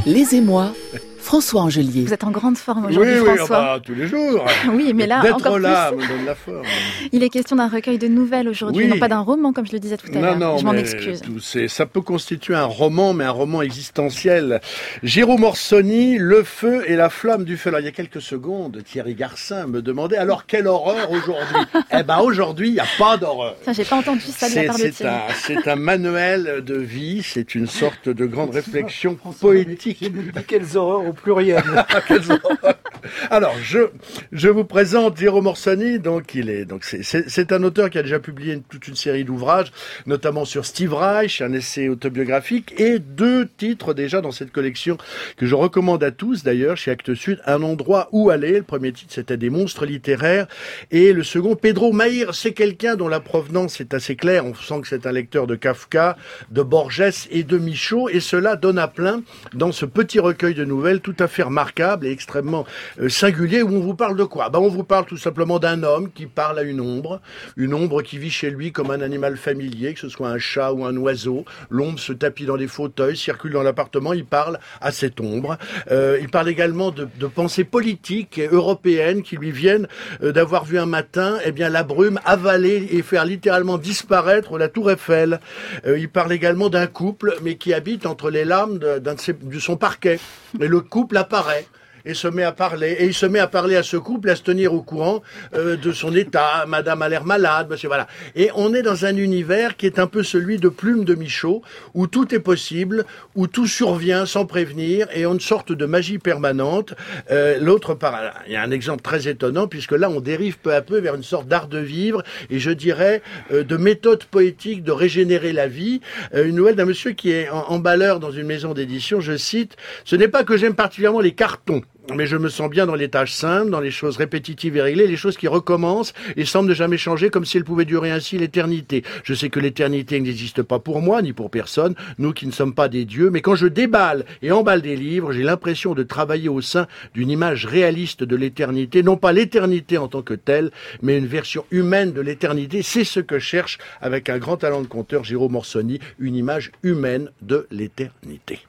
Les émois, François Angelier. Vous êtes en grande forme aujourd'hui, Oui, François. tous les jours. Oui, mais là, D'être encore là plus. me donne la forme. Il est question d'un recueil de nouvelles aujourd'hui, Oui. non pas d'un roman, comme je le disais tout à l'heure. Non, Je m'en mais excuse. ça peut constituer un roman, mais un roman existentiel. Jérôme Orsoni, Le feu et la flamme du feu. Alors, il y a quelques secondes, Thierry Garcin me demandait, alors quelle horreur aujourd'hui? Eh ben, aujourd'hui, il n'y a pas d'horreur. Tiens, j'ai pas entendu ça de la part de Thierry. C'est un manuel de vie, c'est une sorte de grande réflexion poétique. Quelles horreurs au pluriel. Alors, je vous présente Jérôme Orsoni. C'est un auteur qui a déjà publié toute une série d'ouvrages, notamment sur Steve Reich, un essai autobiographique, et 2 titres déjà dans cette collection que je recommande à tous d'ailleurs chez Actes Sud, Un endroit où aller. Le premier titre, c'était Des monstres littéraires, et le second, Pedro Maïr. C'est quelqu'un dont la provenance est assez claire. On sent que c'est un lecteur de Kafka, de Borges et de Michaud, et cela donne à plein dans ce petit recueil de nouvelles tout à fait remarquable et extrêmement singulier, où on vous parle de quoi? On vous parle tout simplement d'un homme qui parle à une ombre qui vit chez lui comme un animal familier, que ce soit un chat ou un oiseau. L'ombre se tapit dans les fauteuils, circule dans l'appartement, il parle à cette ombre. Il parle également de pensées politiques et européennes qui lui viennent d'avoir vu un matin la brume avaler et faire littéralement disparaître la tour Eiffel. Il parle également d'un couple, mais qui habite entre les lames de son parquet. Et le couple apparaît et se met à parler. Et il se met à parler à ce couple, à se tenir au courant de son état. Madame a l'air malade, monsieur, voilà. Et on est dans un univers qui est un peu celui de Plume de Michaud, où tout est possible, où tout survient sans prévenir, et une sorte de magie permanente. Il y a un exemple très étonnant, puisque là, on dérive peu à peu vers une sorte d'art de vivre, et je dirais, de méthode poétique de régénérer la vie. Une nouvelle d'un monsieur qui est emballeur dans une maison d'édition, je cite, « Ce n'est pas que j'aime particulièrement les cartons, mais je me sens bien dans les tâches simples, dans les choses répétitives et réglées, les choses qui recommencent et semblent ne jamais changer, comme si elles pouvaient durer ainsi l'éternité. Je sais que l'éternité n'existe pas pour moi, ni pour personne, nous qui ne sommes pas des dieux, mais quand je déballe et emballe des livres, j'ai l'impression de travailler au sein d'une image réaliste de l'éternité, non pas l'éternité en tant que telle, mais une version humaine de l'éternité. C'est ce que cherche, avec un grand talent de conteur, Jérôme Orsoni, une image humaine de l'éternité.